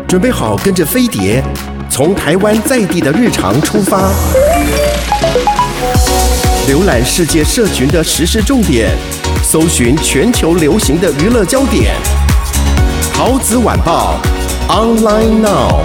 准备好跟着飞碟，从台湾在地的日常出发，浏览世界社群的时事重点，搜寻全球流行的娱乐焦点。桃子晚报 online now。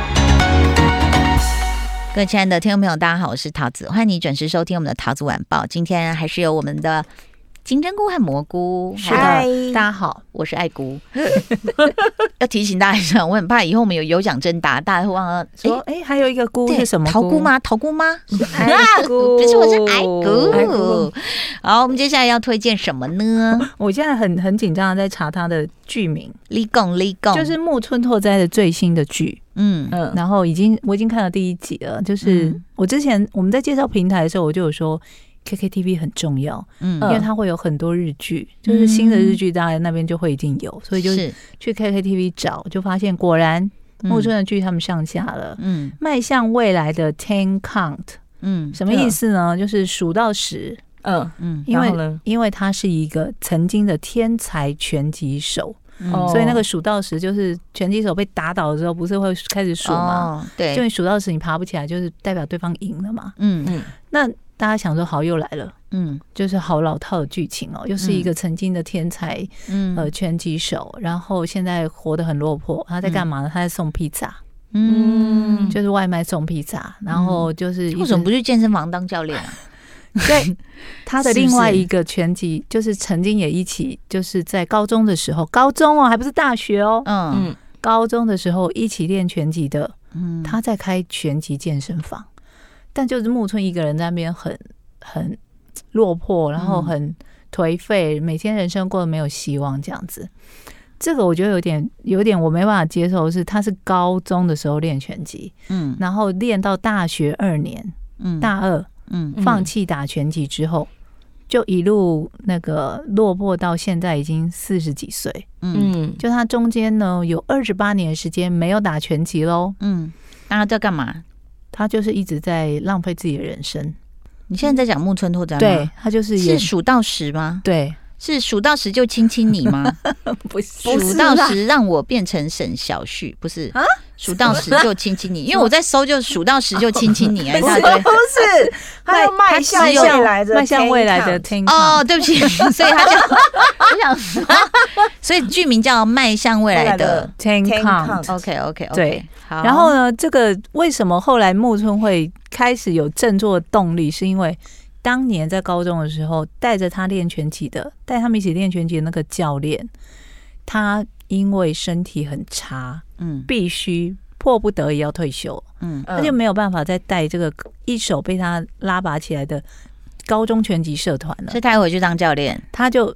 各位亲爱的听众朋友，大家好，我是桃子，欢迎你准时收听我们的桃子晚报。今天还是有我们的金针菇和蘑菇。 是的，大家好， 我是爱菇。要提醒大家一下，我很怕以后我们有奖征答，大家会忘了说，还有一个菇是什么菇？ 桃菇吗？桃菇吗？ 爱菇， 不是，我是爱菇。好，我们接下来要推荐什么呢？ 我现在很紧张的在查它的剧名， 立功， 就是木村拓哉的最新的剧。然后我已经看了第1集了，就是我之前我们在介绍平台的时候，我就有说 KKTV 很重要，因为它会有很多日剧，就是新的日剧大概那边就会一定有，所以就是去 KKTV 找，就发现果然木村的剧他们上架了，迈向未来的 Ten Count，什么意思呢？就是数到10，因为他是一个曾经的天才拳击手。所以那个数到10，就是拳击手被打倒的时候，不是会开始数吗？对，就你数到10，你爬不起来，就是代表对方赢了嘛。那大家想说，好，又来了，就是好老套的剧情哦，又是一个曾经的天才拳击手，然后现在活得很落魄，他在干嘛呢？他在送披萨，就是外卖送披萨，然后就是为什么不去健身房当教练啊？ 对，他的另外一个拳击就是曾经也一起，就是在高中的时候，高中还不是大学哦，高中的时候一起练拳击的，他在开拳击健身房，但就是木村一个人在那边很落魄，然后很颓废，每天人生过得没有希望这样子。这个我觉得有点我没办法接受的是，他是高中的时候练拳击，然后练到大学2年，大2。放弃打拳击之后，就一路那个落魄到现在已经40几岁。就他中间呢有28年的时间没有打拳击喽。 那他在干嘛？ 他就是一直在浪费自己的人生。 你现在在讲木村拓哉吗？ 对，他就是数到10吗？ 对， 是数到10就亲亲你吗？ 不是， 数到10让我变成沈小旭，不是啊？数到10就亲亲你，因为我在搜就数到10就亲亲你啊！ 不是，还有迈向未来的 Ten 哦，对不起，所以他就我想说，所以剧名叫《迈向未来的 Ten Count》。 OK， 对。然后呢，这个为什么后来木村会开始有振作的动力，是因为当年在高中的时候，带着他练拳击的，带他们一起练拳击的那个教练，他因为身体很差，必须迫不得已要退休，他就没有办法再带这个一手被他拉拔起来的高中拳击社团了， 所以他回去当教练， 他就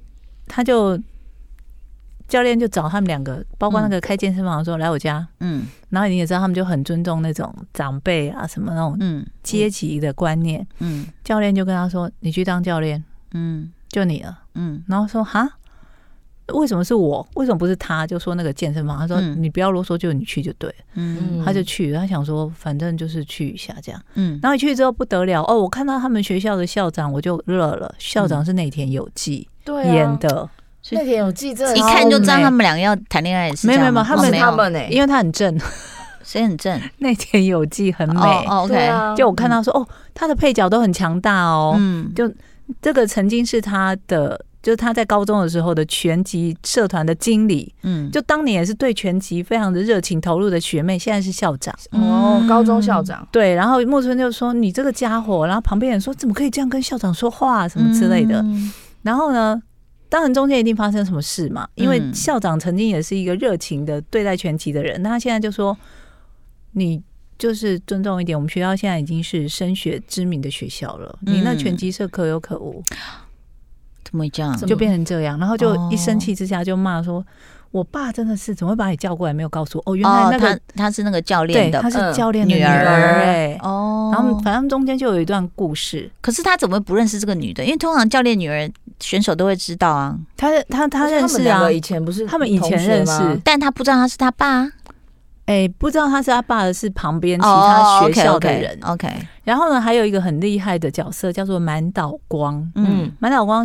教练就找他们2个，包括那个开健身房说来我家，然后你也知道他们就很尊重那种长辈啊什么那种阶级的观念，教练就跟他说你去当教练，就你了，然后说哈。为什么是我？为什么不是他？就说那个健身房，他说你不要啰嗦，就你去就对了。他就去，他想说反正就是去一下这样。然后一去之后不得了哦，我看到他们学校的校长我就热了，校长是内田有纪演的。 内田有纪真的一看就知道他们2个要谈恋爱的事。 没有，他们因为他很正。 谁很正？ 内田有纪很美。 OK， 就我看到说他的配角都很强大哦。就这个曾经是他的。就是他在高中的时候的拳击社团的经理，就当年也是对拳击非常的热情投入的学妹，现在是校长高中校长。 对，然后木村就说你这个家伙，然后旁边人说怎么可以这样跟校长说话什么之类的，然后呢，当然中间一定发生什么事嘛，因为校长曾经也是一个热情的对待拳击的人，那他现在就说你就是尊重一点，我们学校现在已经是升学知名的学校了，你那拳击社可有可无。 怎么会这样？ 就变成这样，然后就一生气之下就骂说：“我爸真的是怎么会把你叫过来，没有告诉我？原来那个他是那个教练的， 他是教练的女儿然后反正中间就有一段故事。 可是他怎么会不认识这个女的？因为通常教练女儿选手都会知道啊。 他认识啊， 以前不是他们以前认识， 但他不知道他是他爸。 不知道他是他爸的是旁边其他学校的人。 OK， 然后呢，还有一个很厉害的角色叫做满岛光。满岛光是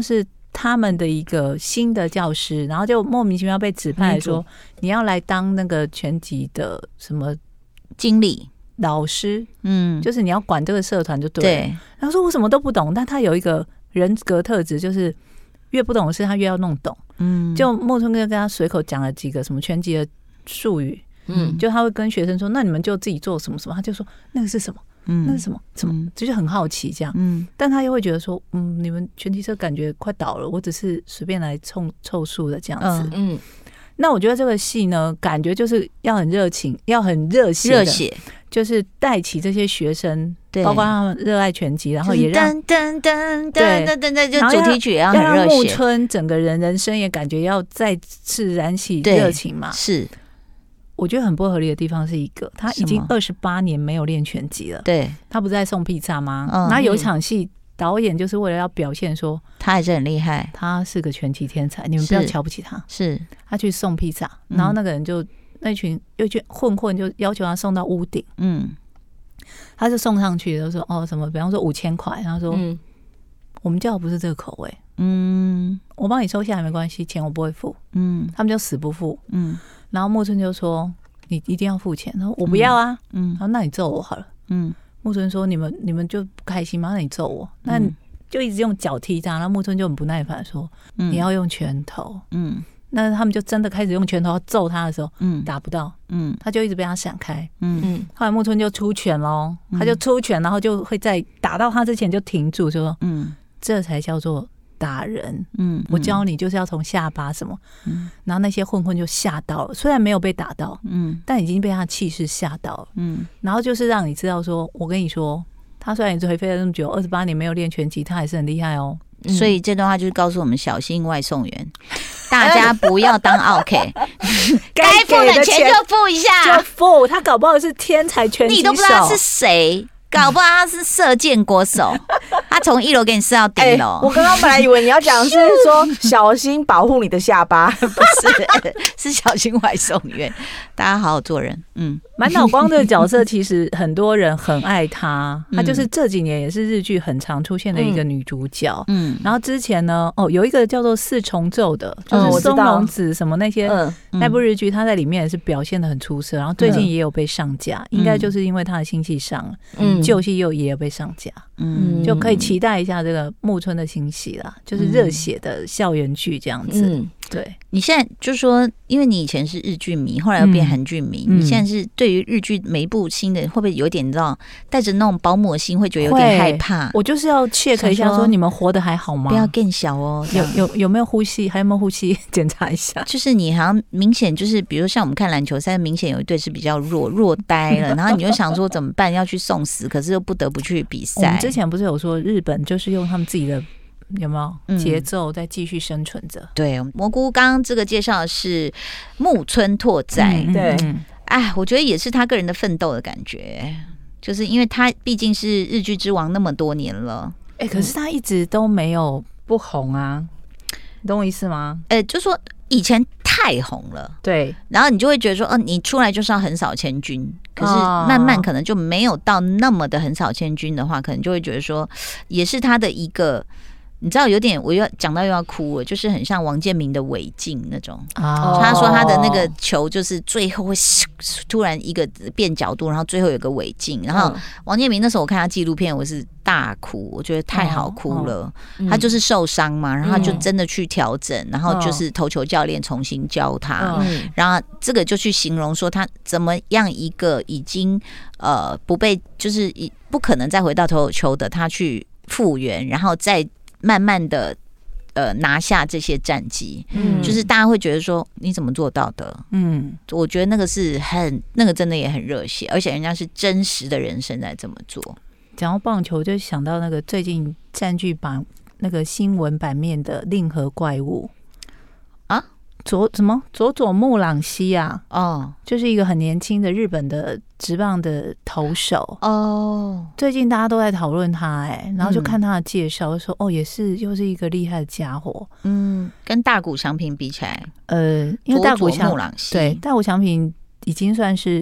他们的一个新的教师，然后就莫名其妙被指派说你要来当那个拳击的什么经理老师，就是你要管这个社团就对了。对，然后说我什么都不懂，但他有一个人格特质，就是越不懂的事他越要弄懂。就木村哥跟他随口讲了几个什么拳击的术语，就他会跟学生说，那你们就自己做什么什么，他就说那个是什么。那是什么？就是很好奇这样。但他又会觉得说，你们拳击社感觉快倒了，我只是随便来凑数的这样子。那我觉得这个戏呢，感觉就是要很热情，要很热血，就是带起这些学生，包括他们热爱拳击，然后也让噔，就主题曲也要很热血， 让木村整个人生也感觉要再次燃起热情嘛。 是。 我觉得很不合理的地方是一个，他已经28年没有练拳击了。 对， 他不是在送披萨吗？然后有一场戏，导演就是为了要表现说他还是很厉害， 他是个拳击天才，你们不要瞧不起他。 是他去送披萨，然后那个人就那群混混就要求他送到屋顶，他就送上去，就说什么，比方说5000块，然后说我们叫的不是这个口味，我帮你收下来没关系，钱我不会付，他们就死不付，然后木村就说你一定要付钱，他说我不要啊，然后那你揍我好了，木村说你们就不开心吗？那你揍我，那你就一直用脚踢他，然后木村就很不耐烦说你要用拳头，那他们就真的开始用拳头揍他的时候，打不到，他就一直被他闪开，后来木村就出拳咯，他就出拳，然后就会在打到他之前就停住，说这才叫做打人，我教你就是要从下巴什么，然后那些混混就吓到了，虽然没有被打到，但已经被他气势吓到了，然后就是让你知道说，我跟你说，他虽然颓废了那么久，28年没有练拳击，他还是很厉害哦。 所以这段话就是告诉我们小心外送员，大家不要当 OK， 该付的钱就付一下， 就付。他搞不好是天才拳击手， 你都不知道他是谁。搞不好他是射箭国手，他从1楼给你射到顶楼。 我刚刚本来以为你要讲是说小心保护你的下巴， 不是小心外送员。大家好好做人。 满岛光的角色其实很多人很爱她，她就是这几年也是日剧很常出现的一个女主角。然后之前呢，有一个叫做四重奏的，就是松隆子什么那些那部日剧，她在里面也是表现得很出色。然后最近也有被上架，应该就是因为她的新戏上了。旧戏也有被上架，就可以期待一下这个木村的新戏啦，就是热血的校园剧这样子。对， 你现在就说，因为你以前是日剧迷，后来又变韩剧迷，你现在是对于日剧每一部新的，会不会有点你知道带着那种保姆的心，会觉得有点害怕？ 我就是要 check 一下，说你们活得还好吗？ 不要更小哦， 有没有呼吸？还有没有呼吸？检查一下。 就是你好像明显就是，比如像我们看篮球赛，明显有一队是比较弱呆了，然后你就想说怎么办？要去送死，可是又不得不去比赛。 我们之前不是有说日本就是用他们自己的。有没有节奏在继续生存着？ 对，蘑菇刚刚这个介绍的是木村拓哉， 对， 我觉得也是他个人的奋斗的感觉，就是因为他毕竟是日剧之王那么多年了， 可是他一直都没有不红啊，你懂我意思吗？ 就说以前太红了， 对， 然后你就会觉得说，你出来就是要横扫千军，可是慢慢可能就没有到那么的横扫千军的话，可能就会觉得说，也是他的一个。你知道有点，我又讲到又要哭了，就是很像王建民的违禁那种。他说他的那个球就是最后会突然一个变角度，然后最后有个违禁。然后王建民那时候我看他纪录片，我是大哭，我觉得太好哭了。他就是受伤嘛，然后他就真的去调整，然后就是投球教练重新教他，然后这个就去形容说他怎么样一个已经不被就是不可能再回到投球的他去复原，然后再慢慢的拿下这些战绩，就是大家会觉得说你怎么做到的？我觉得那个是那个真的也很热血，而且人家是真实的人生在这么做。 讲到棒球，就想到那个最近占据版那个新闻版面的令和怪物啊，佐佐木朗希啊，就是一个很年轻的日本的职棒的投手最近大家都在讨论他然后就看他的介绍，说又是一个厉害的家伙， 跟大谷翔平比起来， 因为大谷翔木朗希对大谷翔平已经算是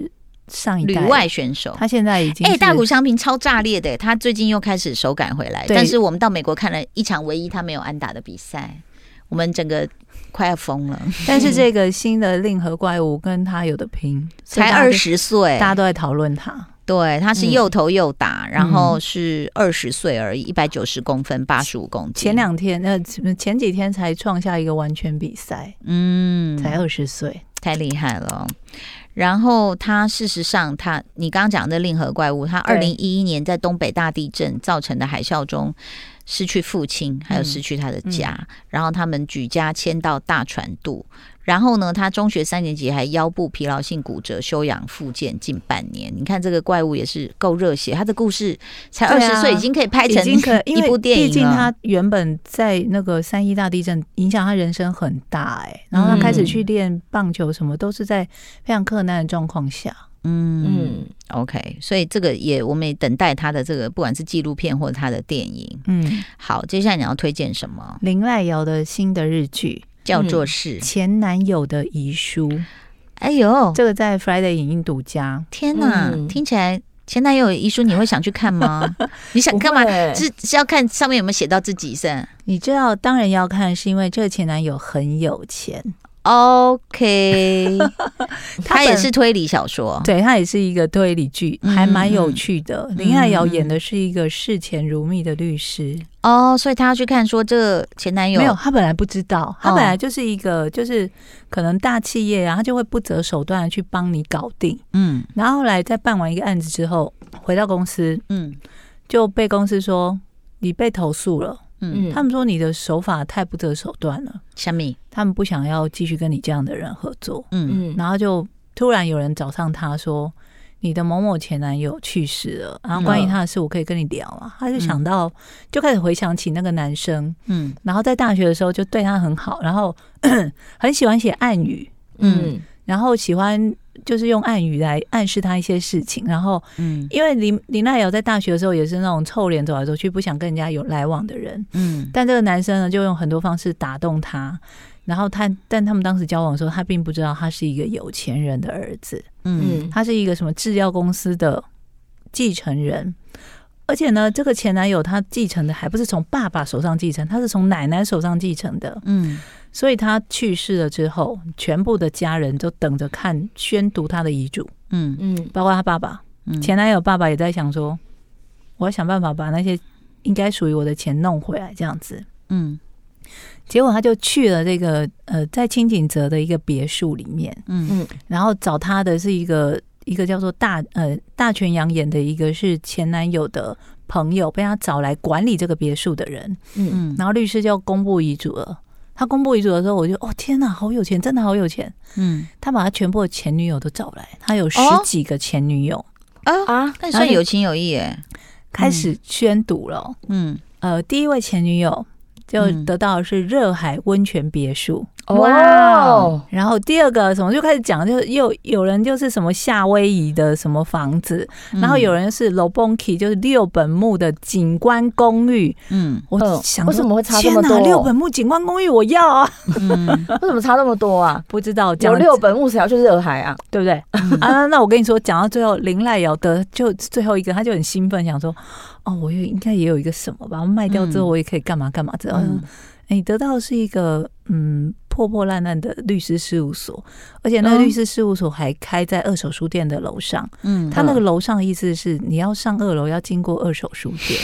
上一代旅外选手， 他现在已经大谷翔平超炸裂的，他最近又开始手感回来，但是我们到美国看了一场唯一他没有安打的比赛，我们整个快要疯了。 但是这个新的令和怪物跟他有的拼， 才20岁， 大家都在讨论他。 对，他是又投又打，然后是20岁而已，190公分，85公斤。 前几天才创下一个完全比赛，才20岁， 太厉害了。然后他事实上你刚刚讲的令和怪物，他2011年在东北大地震造成的海啸中失去父亲，还有失去他的家，然后他们举家迁到大船渡。然后呢，他中学3年级还腰部疲劳性骨折休养复健近半年。你看这个怪物也是够热血，他的故事才20岁已经可以拍成一部电影了。 毕竟他原本在那个3.1大地震影响他人生很大然后他开始去练棒球什么，都是在非常困难的状况下。 OK， 所以这个我们也等待他的这个不管是纪录片或者他的电影。好，接下来你要推荐什么？ 林濑遥的新的日剧叫做是前男友的遗书。 哎呦， 这个在 Friday 影音独家。 天哪，听起来前男友的遗书你会想去看吗？你想干嘛？是要看上面有没有写到自己是？ 你知道，当然要看，是因为这个前男友很有钱。 OK， 他也是推理小说， 对，他也是一个推理剧，还蛮有趣的。林濑遥演的是一个视钱如蜜的律师。 所以他要去看说这前男友没有，他本来不知道，他本来就是一个就是可能大企业他就会不择手段的去帮你搞定。然后后来在办完一个案子之后，回到公司，就被公司说你被投诉了。他们说你的手法太不择手段了， 什么？ 他们不想要继续跟你这样的人合作。然后就突然有人找上他说，你的某某前男友去世了，然后关于他的事我可以跟你聊啊。他就想到，就开始回想起那个男生，然后在大学的时候就对他很好，然后很喜欢写暗语，然后喜欢就是用暗语来暗示他一些事情，然后因为林濑遥在大学的时候也是那种臭脸走来走去不想跟人家有来往的人，但这个男生呢就用很多方式打动他，然后但他们当时交往的时候，他并不知道他是一个有钱人的儿子，他是一个什么制药公司的继承人，而且呢这个前男友他继承的还不是从爸爸手上继承，他是从奶奶手上继承的，所以他去世了之后，全部的家人都等着看宣读他的遗嘱，包括他爸爸，前男友爸爸也在想说，我要想办法把那些应该属于我的钱弄回来，这样子，结果他就去了这个在清景泽的一个别墅里面，然后找他的是一个叫做大泉洋演的一个是前男友的朋友，被他找来管理这个别墅的人，然后律师就公布遗嘱了。他公布遗嘱的时候，我就天哪，好有钱，真的好有钱。他把他全部的前女友都找来，他有10几个前女友那算有情有义耶。 开始宣读了，第一位前女友就得到的是热海温泉别墅。 哇！ 然后第二个什么就开始讲，就又有人就是什么夏威夷的什么房子，然后有人是 Lobonki 就是6本木的景观公寓。我想为什么会差这么多 ？6本木景观公寓我要啊！ 为什么差那么多啊？ 不知道， 有6本木谁要去热海啊？ 对不对？那我跟你说，讲到最后，林濑遥的就最后一个，他就很兴奋，想说我应该也有一个什么吧，我卖掉之后我也可以干嘛干嘛之后。你得到的是一个破破烂烂的律师事务所，而且那个律师事务所还开在二手书店的楼上。他那个楼上的意思是你要上2楼要经过二手书店。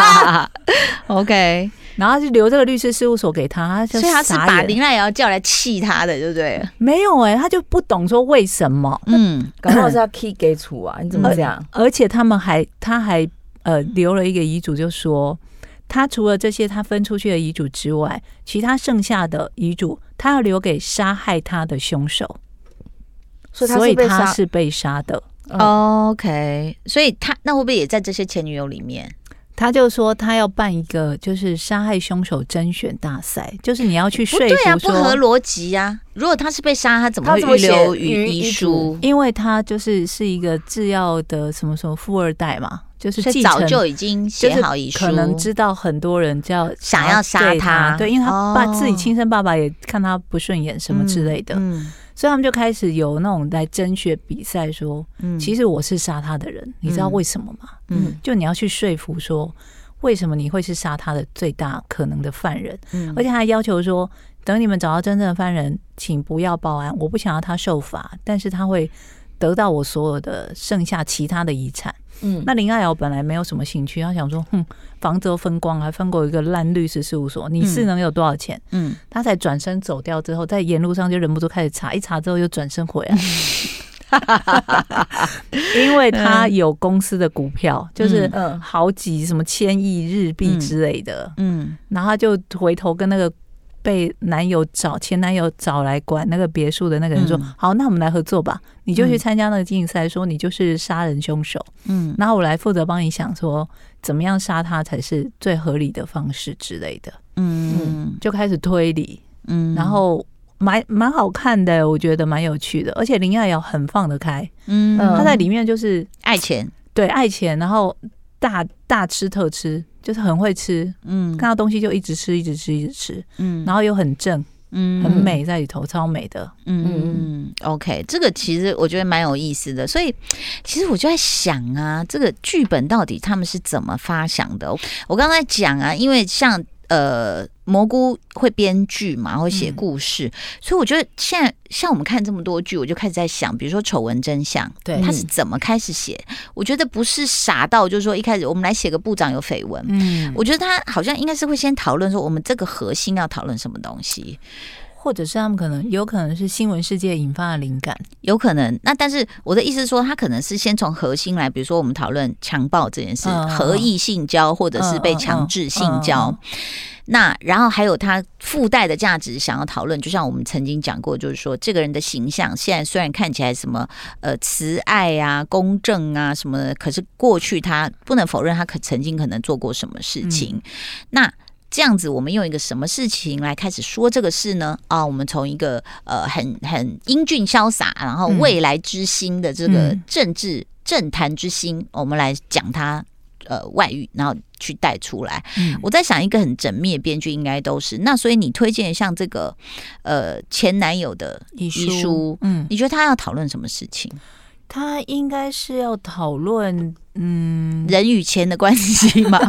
OK， 然后就留这个律师事务所给他， 所以他是把林濑遥叫来气他的，对不对？ 没有他就不懂说为什么。 搞不好是要 key 给处啊？你怎么这样？ 而且他还留了一个遗嘱，就说。他除了这些他分出去的遗嘱之外，其他剩下的遗嘱他要留给杀害他的凶手，所以他是被杀的。 OK， 所以他那会不会也在这些前女友里面？ 他就说他要办一个就是杀害凶手甄选大赛，就是你要去说服说， 不对啊，不合逻辑啊！如果他是被杀，他怎么会预留遗书？ 因为他就是一个制药的什么什么富二代嘛。就是早就已经写好遗书， 可能知道很多人想要杀他， 对，因为他自己亲生爸爸也看他不顺眼什么之类的， 所以他们就开始有那种来甄选比赛说，其实我是杀他的人，你知道为什么吗？就你要去说服说为什么你会是杀他的最大可能的犯人，而且他还要求说，等你们找到真正的犯人，请不要报案，我不想要他受罚，但是他会得到我所有的剩下其他的遗产。那林爱瑶本来没有什么兴趣，他想说，房子都分光，还分过一个烂律师事务所，你是能有多少钱？他才转身走掉之后，在沿路上就忍不住开始查，一查之后又转身回来。因为他有公司的股票，就是好几什么1000亿日币之类的，然后他就回头跟那个被前男友找来管那个别墅的那个人说，好，那我们来合作吧，你就去参加那个竞赛，说你就是杀人凶手，然后我来负责帮你想说怎么样杀他才是最合理的方式之类的，就开始推理，然后蛮好看的，我觉得蛮有趣的，而且林爱瑶很放得开，他在里面就是爱钱， 对，爱钱，然后大吃特吃，就是很会吃，看到东西就一直吃，一直吃，一直吃，然后又很正，很美在里头，超美的， OK， 这个其实我觉得蛮有意思的，所以其实我就在想啊，这个剧本到底他们是怎么发想的？我刚才讲啊，因为像蘑菇会编剧嘛，会写故事，所以我觉得现在像我们看这么多剧，我就开始在想，比如说《丑闻真相》，对，他是怎么开始写？我觉得不是傻到就是说一开始我们来写个部长有绯闻，我觉得他好像应该是会先讨论说我们这个核心要讨论什么东西。 或者是他们有可能是新闻世界引发的灵感， 有可能。那但是我的意思是说，他可能是先从核心来，比如说我们讨论强暴这件事，合意性交或者是被强制性交。那然后还有他附带的价值想要讨论，就像我们曾经讲过，就是说这个人的形象现在虽然看起来什么慈爱啊、公正啊什么的，可是过去他不能否认他曾经可能做过什么事情。那这样子，我们用一个什么事情来开始说这个事呢？我们从一个很英俊潇洒，然后未来之星的这个政坛之星，我们来讲他外遇，然后去带出来。我在想，一个很缜密的编剧应该都是那，所以你推荐像这个前男友的遗书，你觉得他要讨论什么事情？ 他应该是要讨论人与钱的关系吗？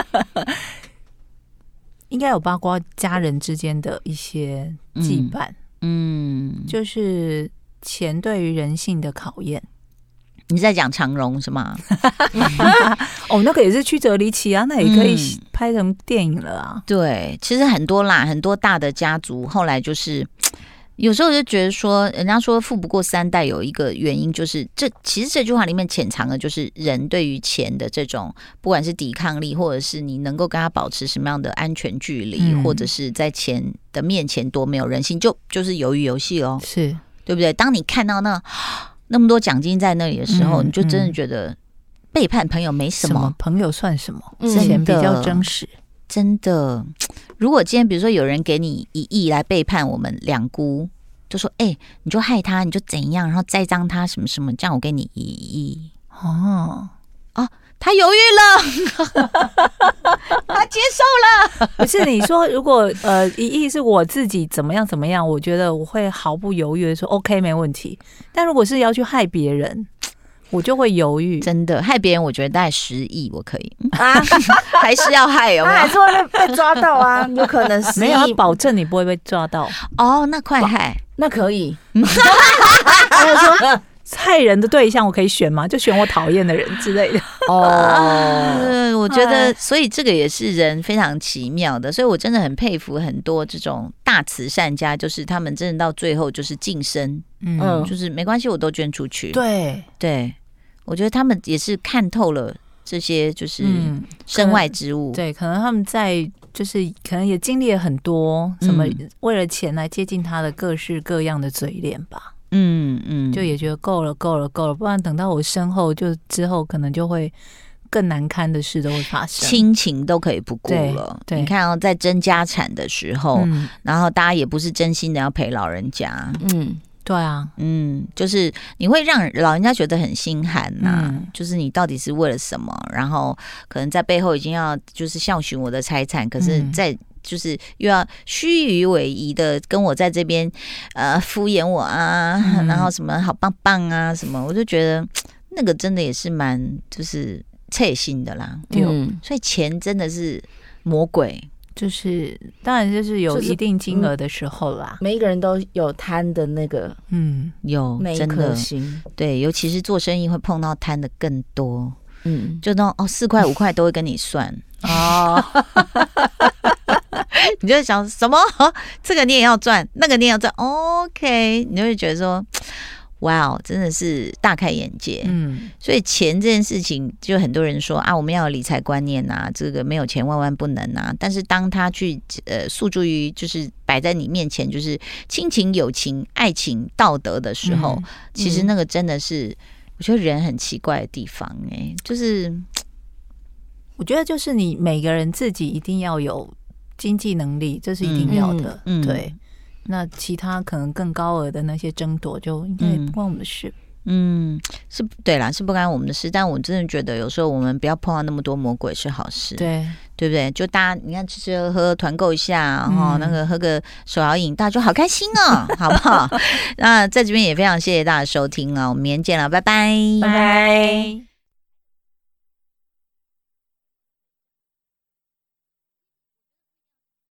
应该有包括家人之间的一些羁绊，就是钱对于人性的考验。 你在讲长荣是吗？ 那个也是曲折离奇啊，那也可以拍成电影了啊。 对，其实很多啦，很多大的家族后来就是有时候就觉得说，人家说富不过3代，有一个原因就是其实这句话里面潜藏的就是人对于钱的这种，不管是抵抗力，或者是你能够跟他保持什么样的安全距离，或者是在钱的面前多没有人性，就是鱿鱼游戏哦， 是对不对？当你看到那么多奖金在那里的时候，你就真的觉得背叛朋友没什么， 朋友算什么？钱比较真实。 真的，如果今天比如说有人给你1亿来背叛我们2姑，就说你就害他，你就怎样，然后栽赃他什么什么，这样我给你1亿。他犹豫了，他接受了。 不是你说，如果1亿是我自己怎么样怎么样，我觉得我会毫不犹豫的说 OK 没问题。但如果是要去害别人，我就会犹豫。 真的害别人，我觉得大概10亿我可以还是要害有没有？ 他还是会被抓到啊，有可能10亿没有，他保证你不会被抓到。 那快害， 那可以。 他就说害人的对象我可以选吗？就选我讨厌的人之类的。 我觉得，所以这个也是人非常奇妙的，所以我真的很佩服很多这种大慈善家，就是他们真的到最后就是净身，就是没关系，我都捐出去。对，我觉得他们也是看透了这些就是身外之物。 对，可能他们在就是可能也经历了很多什么为了钱来接近他的各式各样的嘴脸吧。就也觉得够了，不然等到我身后，就之后可能就会更难堪的事都会发生， 亲情都可以不顾了。对，你看在争家产的时候，然后大家也不是真心的要陪老人家。 对啊， 就是你会让老人家觉得很心寒呐，就是你到底是为了什么？然后可能在背后已经要就是效寻我的财产，可是在就是又要虚与委蛇的跟我在这边敷衍我啊，然后什么好棒棒啊什么，我就觉得那个真的也是蛮就是切心的啦。所以钱真的是魔鬼。 就是当然就是有一定金额的时候啦， 每一个人都有贪的那个， 有那一颗心， 对，尤其是做生意会碰到贪的更多，就那种4块5块都会跟你算哦，你就会想什么这个你也要赚，那个你也要赚 ，OK， 你就会觉得说。哇，真的是大开眼界。所以钱这件事情，就很多人说啊，我们要有理财观念啊，这个没有钱万万不能啊。但是当他去诉诸于就是摆在你面前，就是亲情、友情、爱情、道德的时候，其实那个真的是我觉得人很奇怪的地方就是我觉得就是你每个人自己一定要有经济能力，这是一定要的，对。那其他可能更高额的那些争夺，就应该不关我们的事。 是对啦，是不干我们的事。但我真的觉得有时候我们不要碰到那么多魔鬼是好事， 对不对？就大家你看吃吃喝喝团购一下，那个喝个手摇饮，大家就好开心哦，好不好？那在这边也非常谢谢大家收听啊，我们明天见了，拜拜， 拜拜。